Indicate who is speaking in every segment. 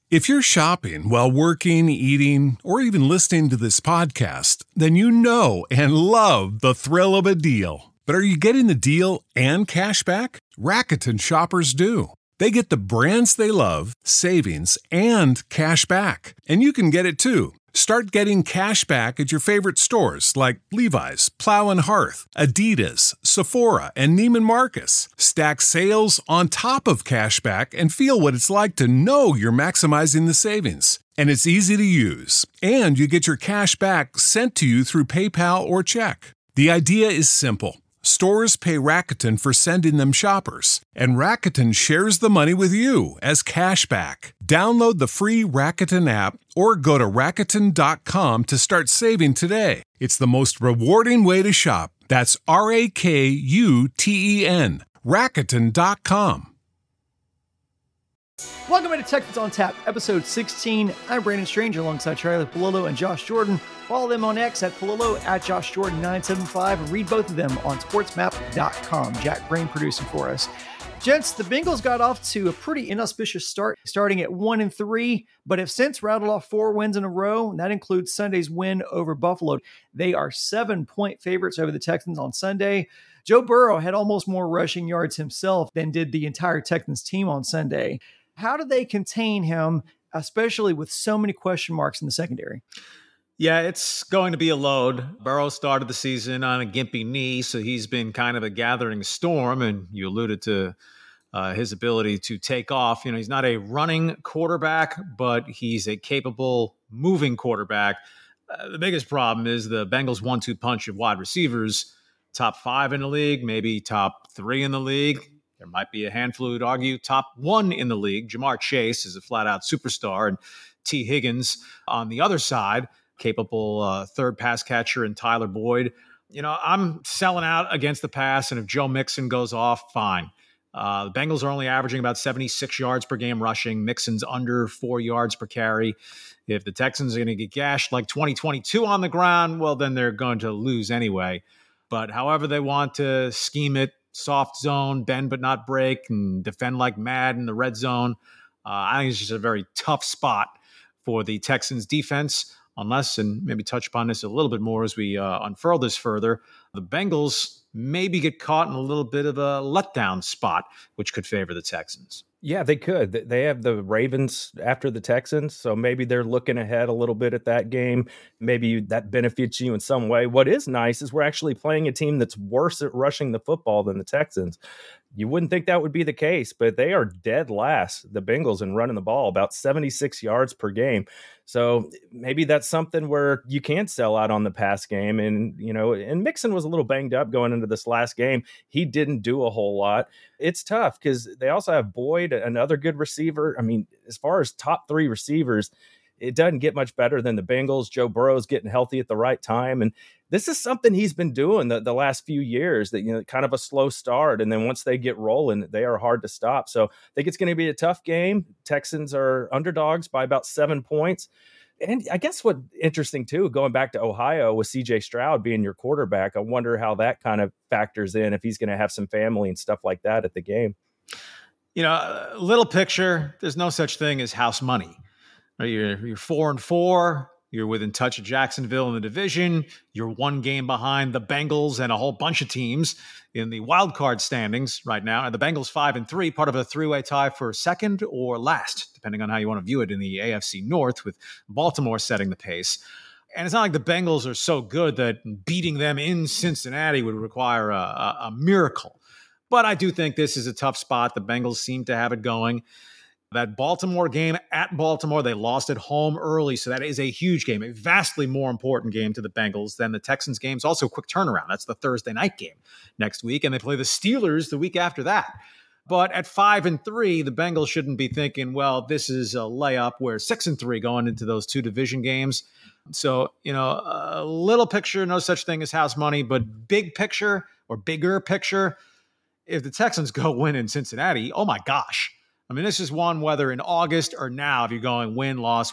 Speaker 1: If you're shopping while working, eating, or even listening to this podcast, then you know and love the thrill of a deal. But are you getting the deal and cash back? Rakuten shoppers do. They get the brands they love, savings, and cash back. And you can get it too. Start getting cash back at your favorite stores like Levi's, Plow and Hearth, Adidas, Sephora, and Neiman Marcus. Stack sales on top of cash back and feel what it's like to know you're maximizing the savings. And it's easy to use. And you get your cash back sent to you through PayPal or check. The idea is simple. Stores pay Rakuten for sending them shoppers, and Rakuten shares the money with you as cash back. Download the free Rakuten app or go to Rakuten.com to start saving today. It's the most rewarding way to shop. That's Rakuten. Rakuten.com.
Speaker 2: Welcome to Texans on Tap, episode 16. I'm Brandon Strange alongside Charlie Palillo and Josh Jordan. Follow them on X at Palillo, at Josh Jordan 975, and read both of them on sportsmap.com. Jack Brain producing for us. Gents, the Bengals got off to a pretty inauspicious start, starting at 1-3, but have since rattled off 4 wins in a row, and that includes Sunday's win over Buffalo. They are 7-point favorites over the Texans on Sunday. Joe Burrow had almost more rushing yards himself than did the entire Texans team on Sunday. How do they contain him, especially with so many question marks in the secondary?
Speaker 3: Yeah, it's going to be a load. Burrow started the season on a gimpy knee, so he's been kind of a gathering storm, and you alluded to his ability to take off. You know, he's not a running quarterback, but he's a capable moving quarterback. The biggest problem is the Bengals' 1-2 punch of wide receivers, top 5 in the league, maybe top 3 in the league. There might be a handful who'd argue top 1 in the league. Jamar Chase is a flat-out superstar, and T. Higgins on the other side, capable third pass catcher, and Tyler Boyd. You know, I'm selling out against the pass, and if Joe Mixon goes off, fine. The Bengals are only averaging about 76 yards per game rushing. Mixon's under 4 yards per carry. If the Texans are going to get gashed like 2022 on the ground, well, then they're going to lose anyway. But however they want to scheme it, soft zone, bend but not break, and defend like mad in the red zone, I think it's just a very tough spot for the Texans defense, unless, and maybe touch upon this a little bit more as we unfurl this further, the Bengals maybe get caught in a little bit of a letdown spot, which could favor the Texans.
Speaker 4: Yeah, they could. They have the Ravens after the Texans, so maybe they're looking ahead a little bit at that game. Maybe that benefits you in some way. What is nice is we're actually playing a team that's worse at rushing the football than the Texans. You wouldn't think that would be the case, but they are dead last, the Bengals, in running the ball, about 76 yards per game. So maybe that's something where you can't sell out on the pass game. And, you know, and Mixon was a little banged up going into this last game. He didn't do a whole lot. It's tough because they also have Boyd, another good receiver. I mean, as far as top 3 receivers, it doesn't get much better than the Bengals. Joe Burrow's getting healthy at the right time. And this is something he's been doing the last few years, that, you know, kind of a slow start. And then once they get rolling, they are hard to stop. So I think it's going to be a tough game. Texans are underdogs by about 7 points. And I guess what interesting too, going back to Ohio with CJ Stroud being your quarterback, I wonder how that kind of factors in, if he's going to have some family and stuff like that at the game.
Speaker 3: You know, little picture, there's no such thing as house money. You're 4-4. You're within touch of Jacksonville in the division. You're 1 game behind the Bengals and a whole bunch of teams in the wild card standings right now. And the Bengals 5-3, part of a 3-way tie for second or last, depending on how you want to view it in the AFC North, with Baltimore setting the pace. And it's not like the Bengals are so good that beating them in Cincinnati would require a miracle. But I do think this is a tough spot. The Bengals seem to have it going. That Baltimore game at Baltimore, they lost at home early, so that is a huge game, a vastly more important game to the Bengals than the Texans game. It's also a quick turnaround. That's the Thursday night game next week, and they play the Steelers the week after that. But at 5-3, the Bengals shouldn't be thinking, well, this is a layup. We're 6-3 going into those 2 division games. So, you know, a little picture, no such thing as house money, but big picture or bigger picture, if the Texans go win in Cincinnati, oh my gosh. I mean, this is one, whether in August or now, if you're going win, loss,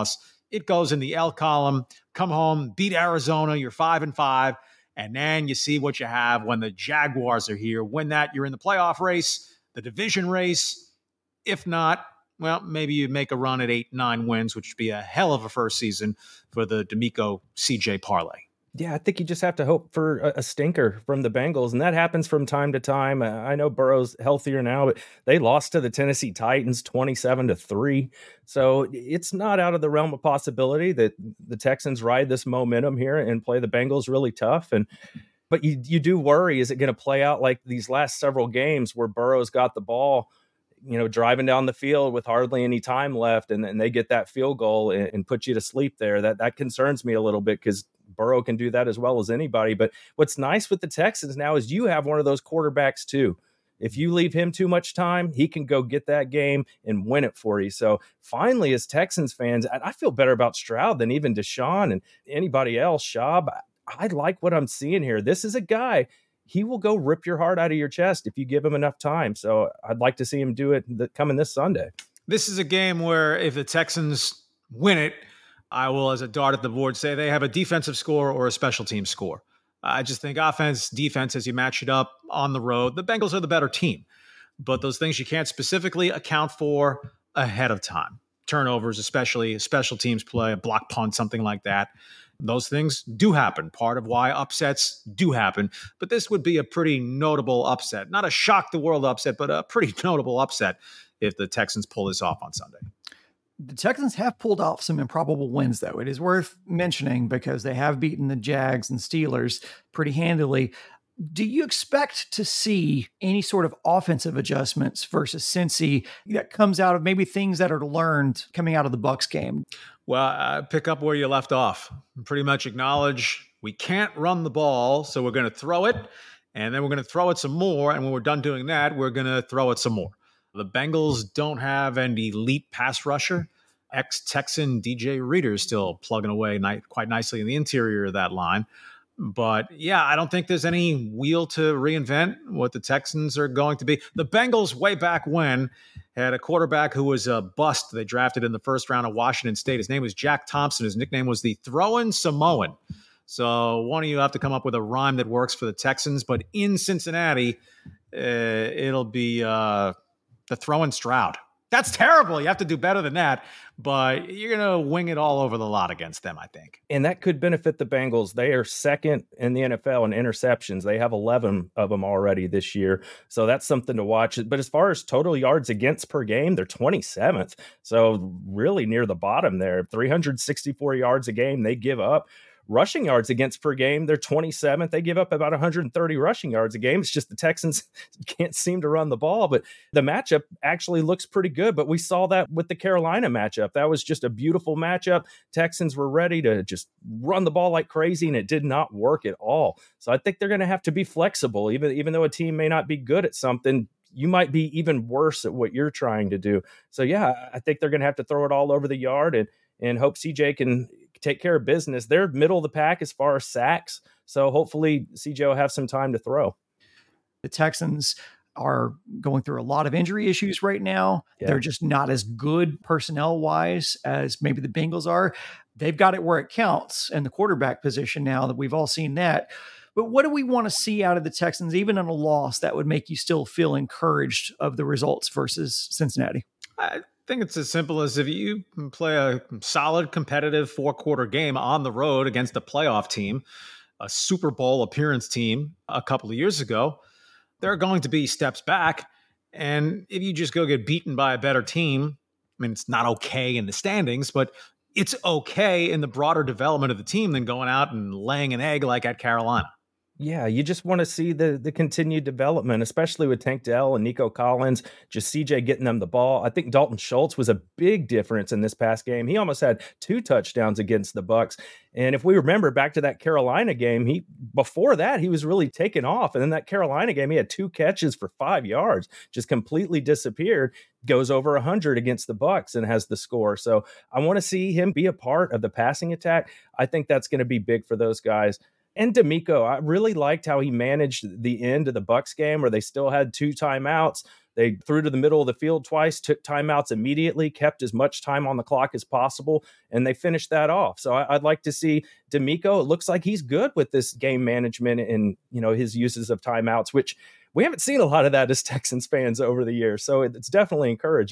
Speaker 3: it goes in the L column. Come home, beat Arizona, you're 5-5, and then you see what you have when the Jaguars are here. Win that, you're in the playoff race, the division race. If not, well, maybe you make a run at 8-9 wins, which would be a hell of a first season for the DeMeco CJ parlay.
Speaker 4: Yeah, I think you just have to hope for a stinker from the Bengals, and that happens from time to time. I know Burrow's healthier now, but they lost to the Tennessee Titans 27-3. So it's not out of the realm of possibility that the Texans ride this momentum here and play the Bengals really tough. But you do worry, is it going to play out like these last several games where Burrow's got the ball, driving down the field with hardly any time left, and they get that field goal and put you to sleep there? That concerns me a little bit, because Burrow can do that as well as anybody. But what's nice with the Texans now is you have one of those quarterbacks too. If you leave him too much time, he can go get that game and win it for you. So finally, as Texans fans, I feel better about Stroud than even Deshaun and anybody else. Schaub, I like what I'm seeing here. This is a guy, he will go rip your heart out of your chest if you give him enough time. So I'd like to see him do it coming this Sunday.
Speaker 3: This is a game where if the Texans win it, I will, as a dart at the board, say they have a defensive score or a special team score. I just think offense, defense, as you match it up on the road, the Bengals are the better team. But those things you can't specifically account for ahead of time. Turnovers, especially special teams play, a block punt, something like that. Those things do happen. Part of why upsets do happen. But this would be a pretty notable upset. Not a shock the world upset, but a pretty notable upset if the Texans pull this off on Sunday.
Speaker 2: The Texans have pulled off some improbable wins, though. It is worth mentioning because they have beaten the Jags and Steelers pretty handily. Do you expect to see any sort of offensive adjustments versus Cincy that comes out of maybe things that are learned coming out of the Bucs game?
Speaker 3: Well, pick up where you left off. Pretty much acknowledge we can't run the ball, so we're going to throw it, and then we're going to throw it some more, and when we're done doing that, we're going to throw it some more. The Bengals don't have an elite pass rusher. Ex-Texan DJ Reader is still plugging away quite nicely in the interior of that line. But yeah, I don't think there's any wheel to reinvent what the Texans are going to be. The Bengals, way back when, had a quarterback who was a bust. They drafted in the first round of Washington State. His name was Jack Thompson. His nickname was the Throwin' Samoan. So one of you have to come up with a rhyme that works for the Texans. But in Cincinnati, it'll be the Throwin' Stroud. That's terrible. You have to do better than that, but you're going to wing it all over the lot against them, I think.
Speaker 4: And that could benefit the Bengals. They are second in the NFL in interceptions. They have 11 of them already this year. So that's something to watch. But as far as total yards against per game, they're 27th. So really near the bottom there. 364 yards a game they give up. Rushing yards against per game, they're 27th. They give up about 130 rushing yards a game. It's just the Texans can't seem to run the ball, but the matchup actually looks pretty good. But we saw that with the Carolina matchup. That was just a beautiful matchup. Texans were ready to just run the ball like crazy, and it did not work at all. So I think they're going to have to be flexible. Even though a team may not be good at something, you might be even worse at what you're trying to do. So yeah, I think they're going to have to throw it all over the yard and hope CJ can take care of business. They're middle of the pack as far as sacks. So hopefully CJ will have some time to throw.
Speaker 2: The Texans are going through a lot of injury issues right now. Yeah. They're just not as good personnel wise as maybe the Bengals are. They've got it where it counts in the quarterback position now that we've all seen that. But what do we want to see out of the Texans, even in a loss, that would make you still feel encouraged of the results versus Cincinnati?
Speaker 3: I think it's as simple as if you play a solid competitive 4-quarter game on the road against a playoff team, a Super Bowl appearance team a couple of years ago, there are going to be steps back. And if you just go get beaten by a better team, I mean, it's not okay in the standings, but it's okay in the broader development of the team than going out and laying an egg like at Carolina.
Speaker 4: Yeah, you just want to see the continued development, especially with Tank Dell and Nico Collins, just CJ getting them the ball. I think Dalton Schultz was a big difference in this past game. He almost had 2 touchdowns against the Bucs. And if we remember back to that Carolina game, before that, he was really taken off. And in that Carolina game, he had 2 catches for 5 yards, just completely disappeared, goes over 100 against the Bucs and has the score. So I want to see him be a part of the passing attack. I think that's going to be big for those guys. And DeMeco, I really liked how he managed the end of the Bucs game where they still had 2 timeouts. They threw to the middle of the field twice, took timeouts immediately, kept as much time on the clock as possible, and they finished that off. So I'd like to see DeMeco. It looks like he's good with this game management and, his uses of timeouts, which we haven't seen a lot of that as Texans fans over the years. So it's definitely encouraging.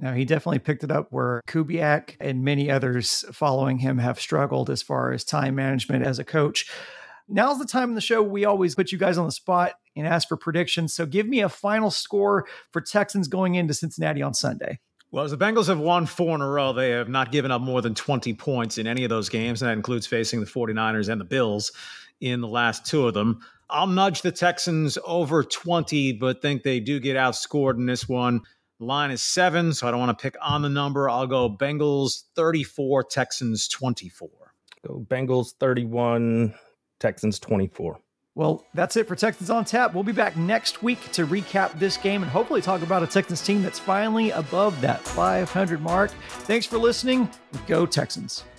Speaker 2: Now, he definitely picked it up where Kubiak and many others following him have struggled as far as time management as a coach. Now's the time in the show we always put you guys on the spot and ask for predictions. So give me a final score for Texans going into Cincinnati on Sunday.
Speaker 3: Well, as the Bengals have won 4 in a row, they have not given up more than 20 points in any of those games. And that includes facing the 49ers and the Bills in the last 2 of them. I'll nudge the Texans over 20, but think they do get outscored in this one. The line is 7, so I don't want to pick on the number. I'll go Bengals 34, Texans 24.
Speaker 4: Go Bengals 31, Texans 24.
Speaker 2: Well, that's it for Texans on Tap. We'll be back next week to recap this game and hopefully talk about a Texans team that's finally above that 500 mark. Thanks for listening. Go Texans.